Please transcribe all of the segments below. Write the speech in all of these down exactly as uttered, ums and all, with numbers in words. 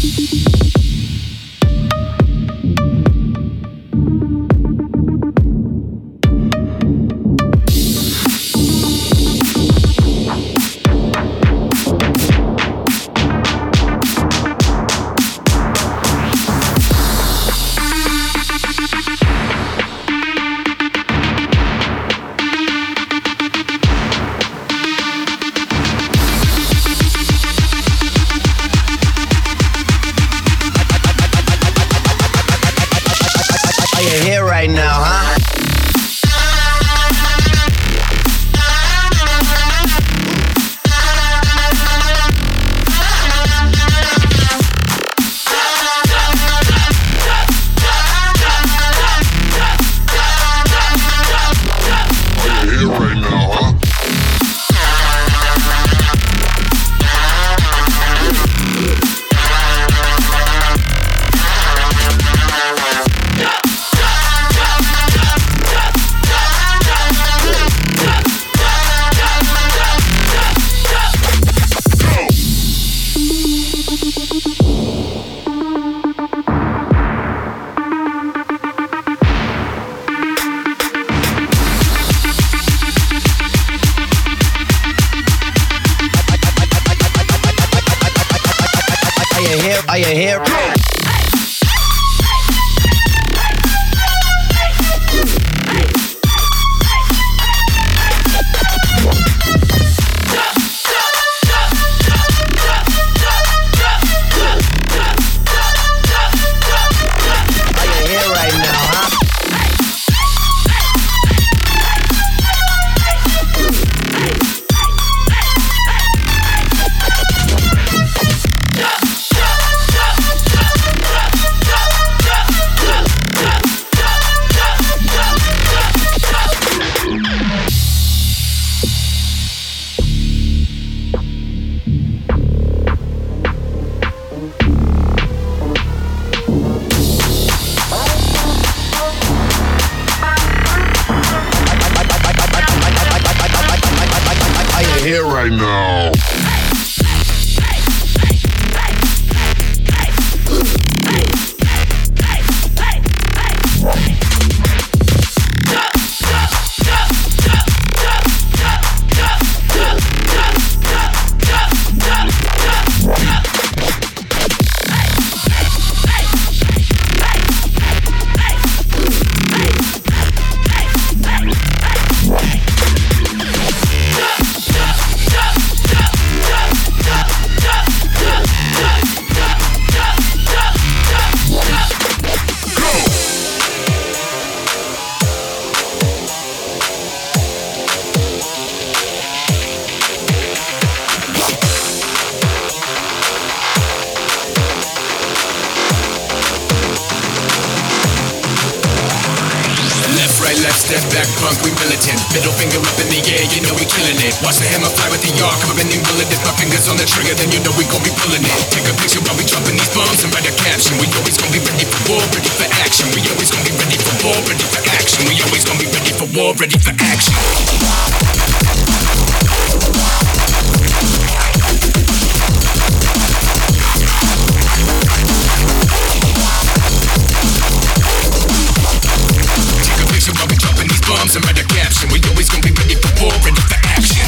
Are you here? Here right now. Step back, punk, we militant. Middle finger up in the air, you know we killing it. Watch the hammer fly with the arc of a bending bullet. If my fingers on the trigger, then you know we gon' be pulling it. Take a picture while we dropping these bombs and write a caption. We always gon' be ready for war, ready for action. We always gon' be ready for war, ready for action. We always gon' be ready for war, ready for action. Bombs and write a caption. We always gonna be ready for war, ready for action.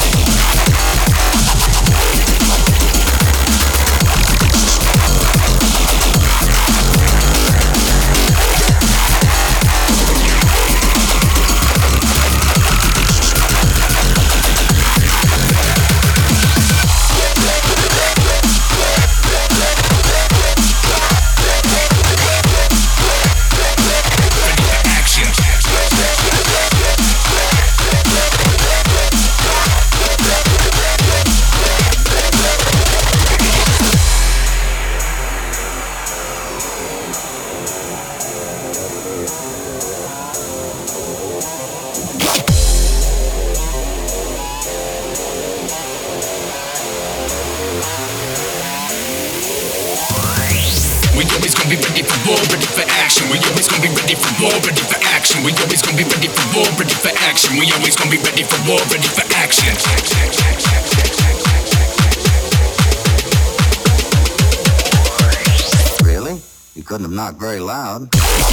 We always gonna be ready for war, ready for action. We always gonna be ready for war, ready for action. We always gonna be ready for war, ready for action. We always gonna be ready for war, ready for action. couldn't have knocked very loud.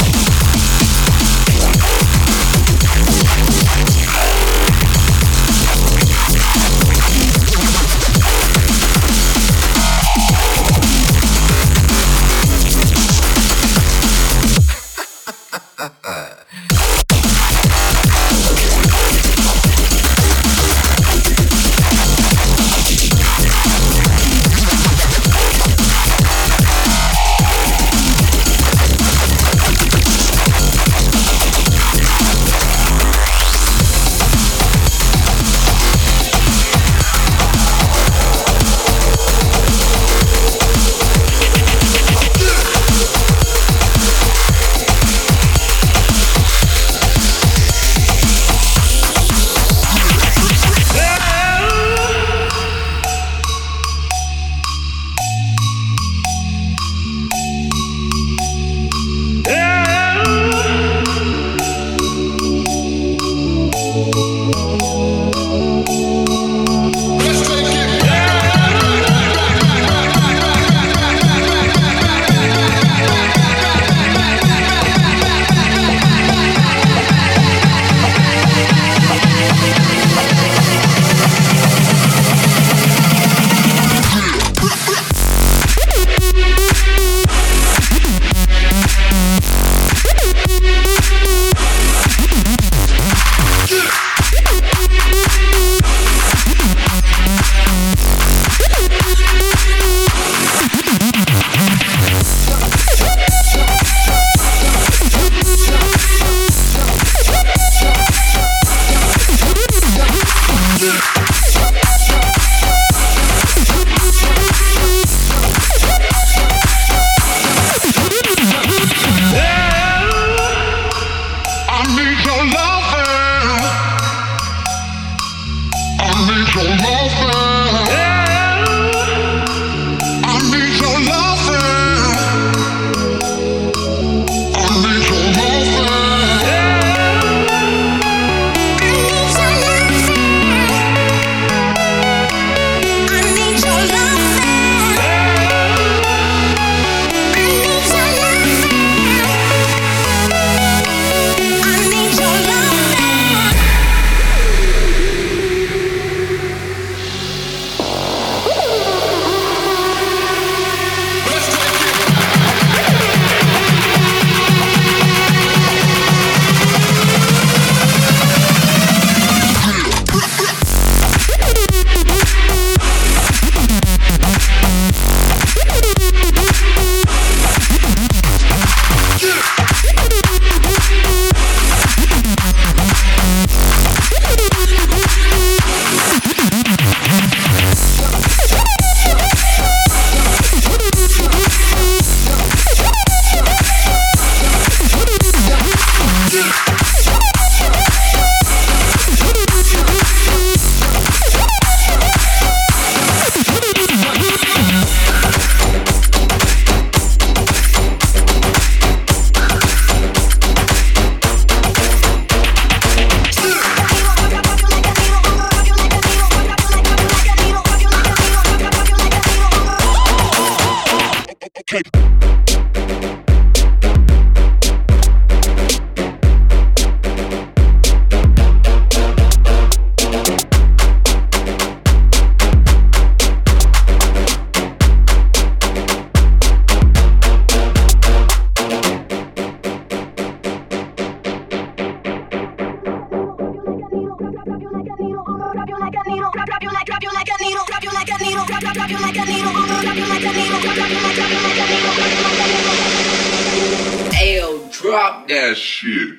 Ayo, drop that shit.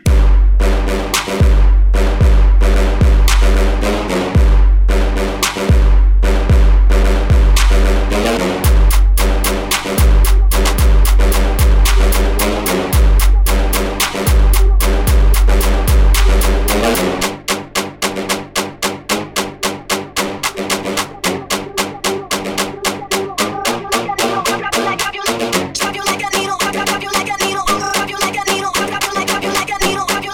Drop you like a needle, drop you like a needle, drop you like a needle, drop you like a needle, drop you like a needle, drop you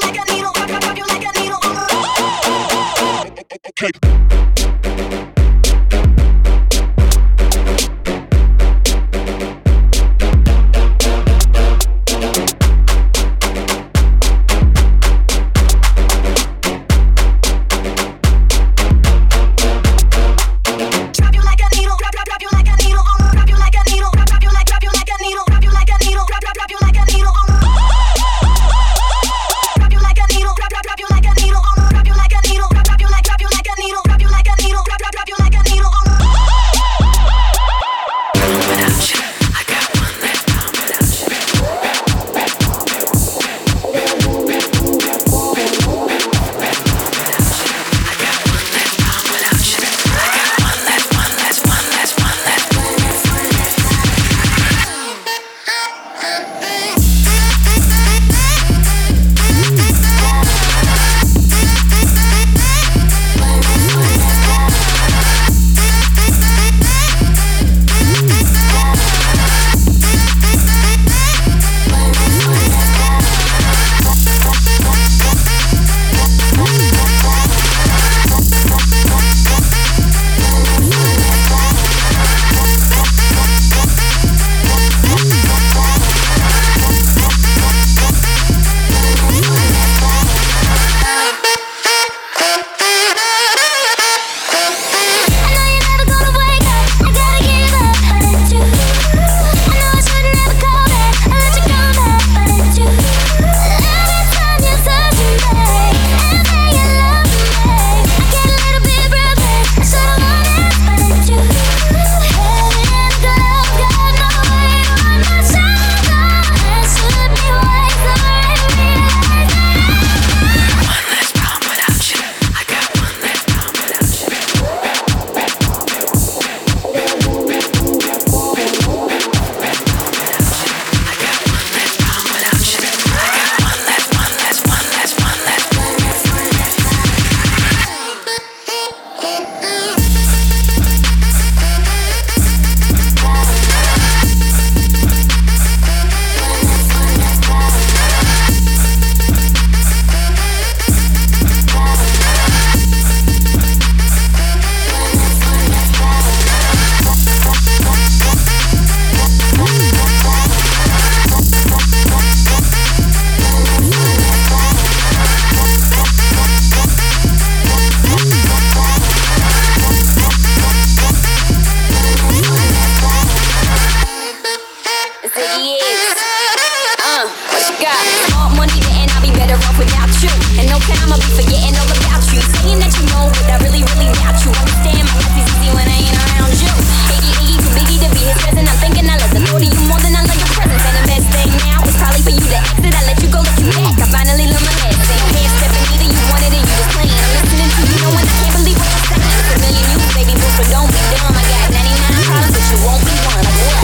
the time, I'll be forgetting all about you. Saying that you know, but I really, really doubt you. Understand my life is easy when I ain't around you. Iggy, Iggy, too biggie to be his present. I'm thinking I love the thought of you more than I love your presence. And the best thing now is probably for you to exit. I let you go, let you back. I finally learned my lesson. Can't step in either, you want it and you just playing. I'm listening to you, know when I can't believe what you're saying. It's a million you, baby boo, so don't be dumb. I got ninety-nine problems, but you won't be one. Like what?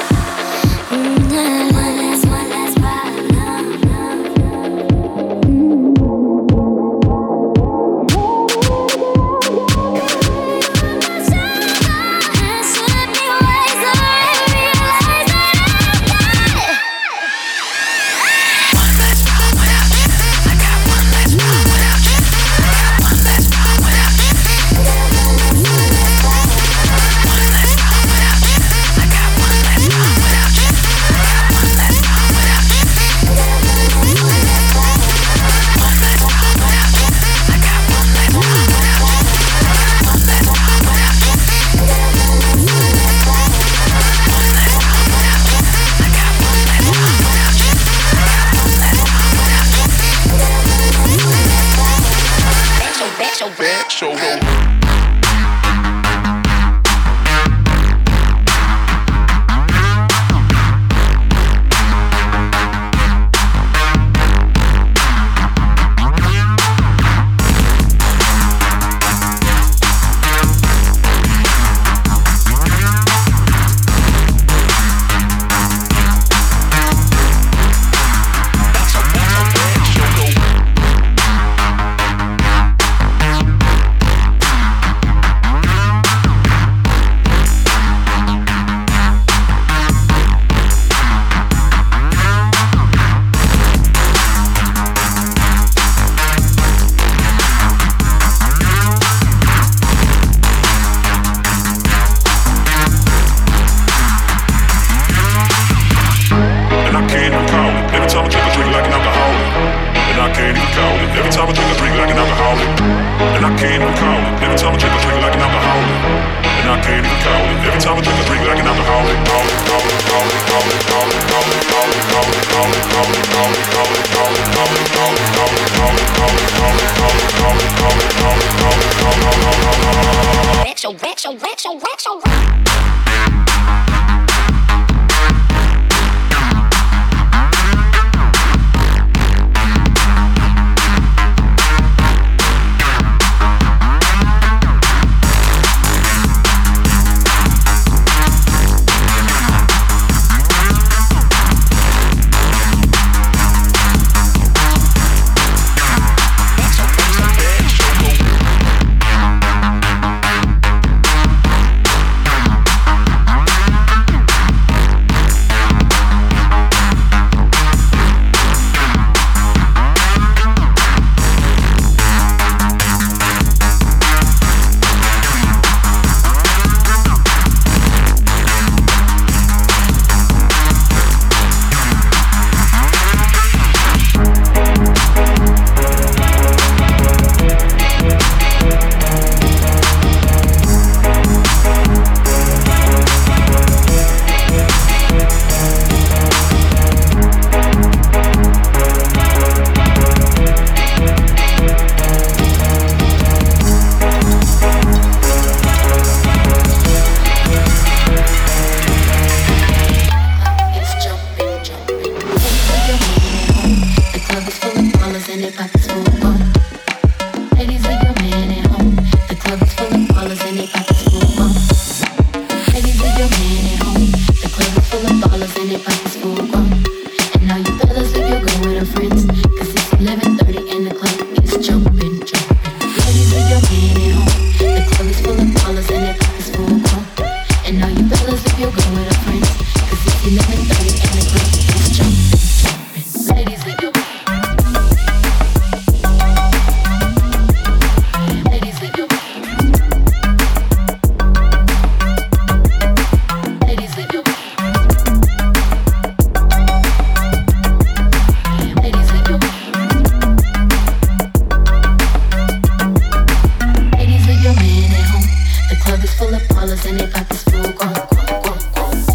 Mm-hmm. One last, one last problem. full of ballers and they pockets full. Go, go, go, go.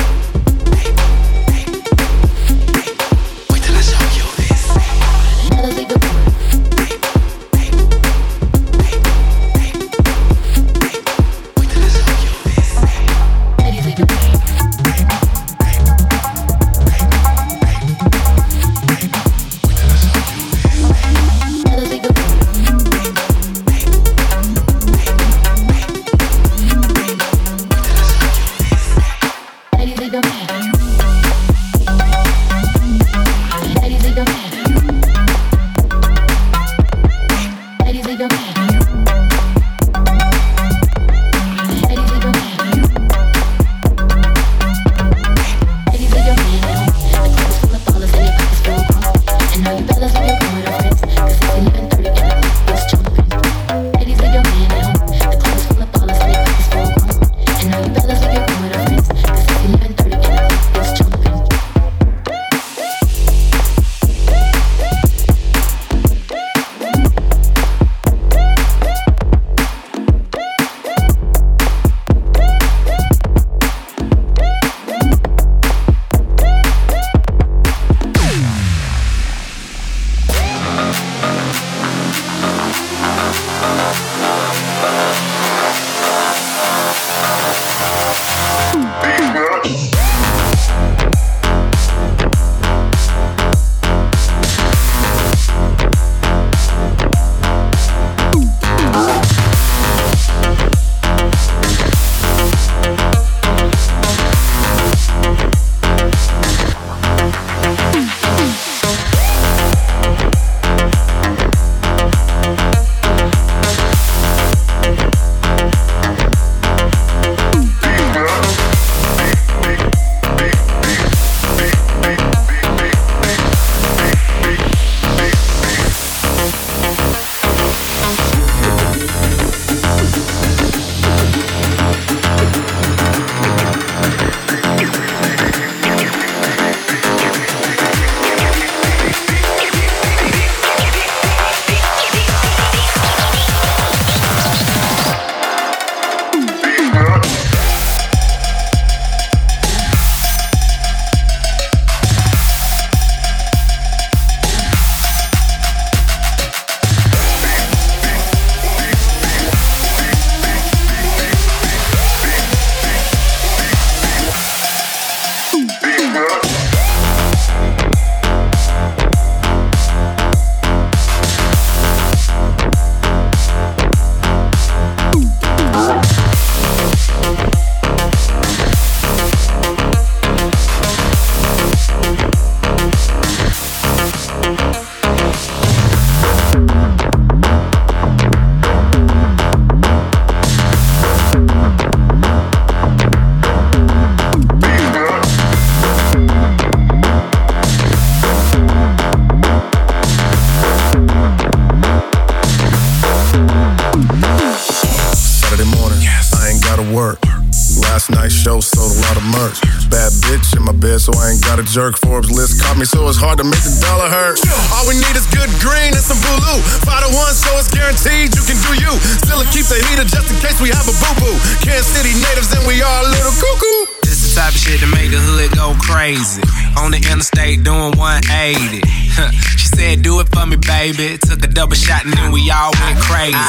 So I ain't got a jerk. Forbes list caught me, so it's hard to make the dollar hurt. All we need is good green and some Bulu. Five to one, so it's guaranteed you can do you. Still keep the heater just in case we have a boo-boo. Kansas City natives and we are a little cuckoo. This the type of shit to make the hood go crazy. On the interstate doing one eighty. She said, do it for me, baby. Took a double shot and then we all went crazy.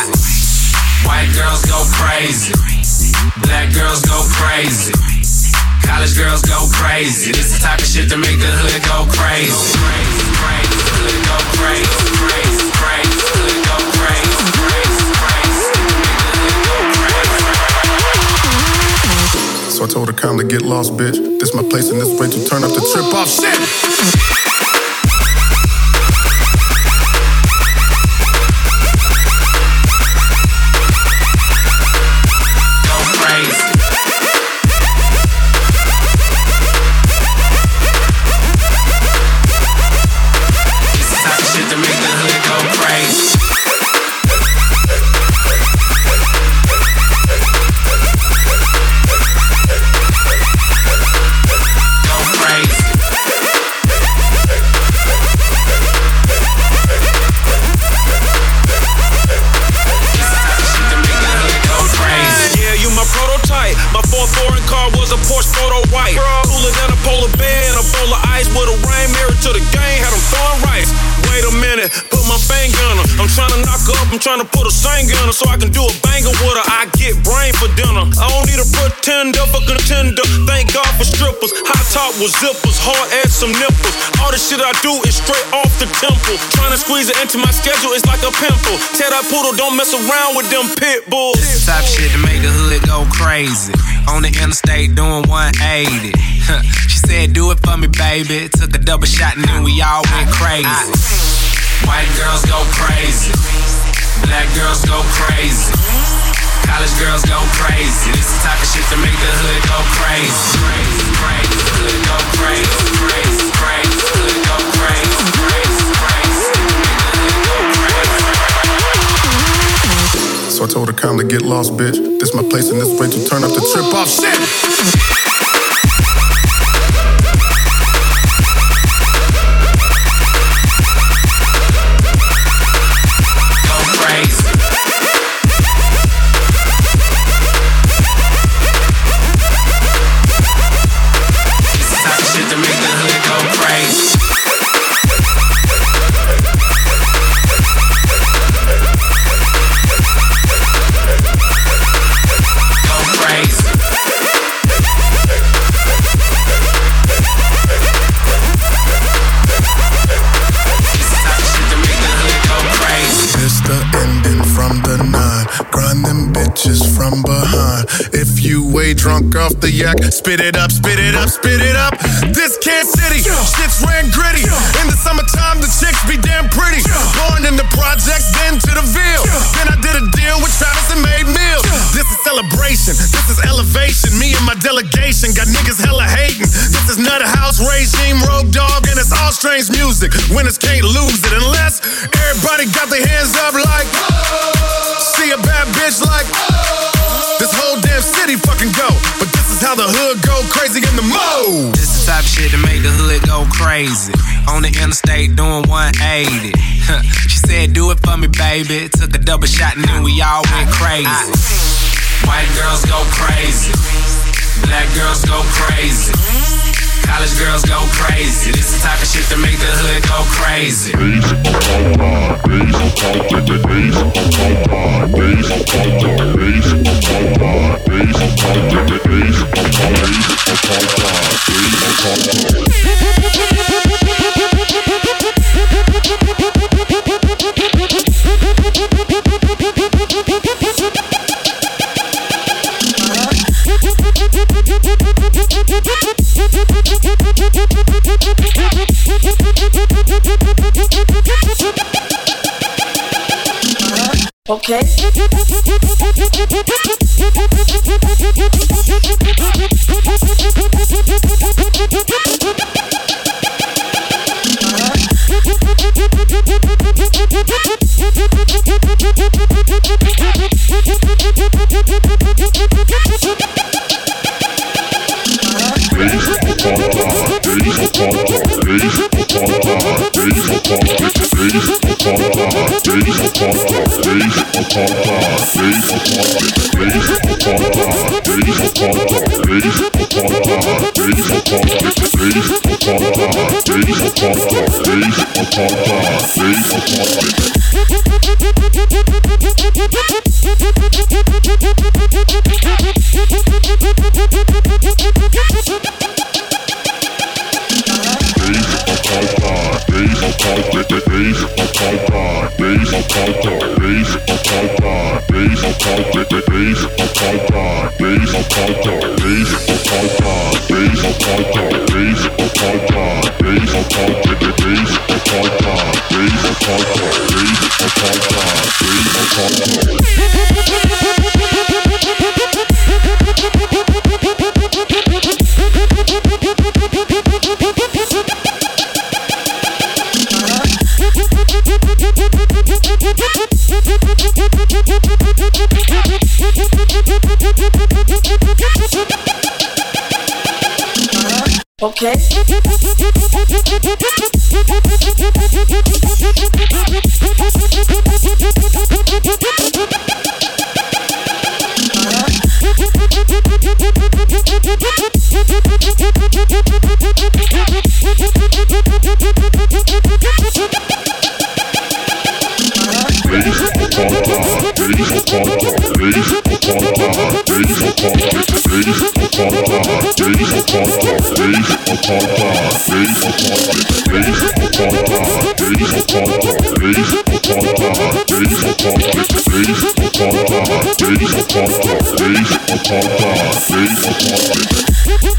White girls go crazy. Black girls go crazy. College girls go crazy. This the type of shit to make the hood go crazy. Crazy, crazy, hood go crazy, crazy, crazy, hood go crazy, crazy, crazy. So I told her calmly, get lost, bitch. This my place and this way to turn up the trip off shit. car was a Porsche photo white. Cooler than a polar bear and a bowl of ice with a rain mirror to the game. Had them throwing rice. Wait a minute, put my finger on her. I'm trying to knock her up, I'm trying to put a singer on her so I can do a banger with her. I get brain for dinner. I don't need a pretender for contender. Thank God for strippers. High top with zippers, hard ass some nipples. All the shit I do is straight off the temple. Trying to squeeze it into my schedule is like a pimple. Tell that poodle don't mess around with them pit bulls. This the type of shit to make the hood go crazy. On the interstate doing one eighty. She said, do it for me, baby. Took a double shot and then we all went crazy. White girls go crazy. Black girls go crazy. College girls go crazy. This the type of shit to make the hood go crazy. Crazy, crazy, hood go crazy. Crazy, crazy, hood go crazy. Crazy, crazy, So I told her calmly, get lost, bitch. This my place and this way to turn up the trip off shit. Drunk off the yak, spit it up, spit it up, spit it up. This Kansas City, shit's ran gritty. In the summertime, the chicks be damn pretty. Born in the projects, then to the Ville. Then I did a deal with Travis and made meals. This is celebration, this is elevation. Me and my delegation got niggas hella hating. This is Nutter House regime, Road Dogg, and it's all strange music. Winners can't lose it unless everybody got their hands up like, see a bad bitch like, this whole damn city fucking go. But this is how the hood go crazy in the mode. This is the type of shit to make the hood go crazy. On the interstate doing one eighty. She said, do it for me, baby. Took a double shot and then we all went crazy. White girls go crazy. Black girls go crazy. College girls go crazy. This is the type of shit to make the hood go crazy. Okay. Okay. Days upon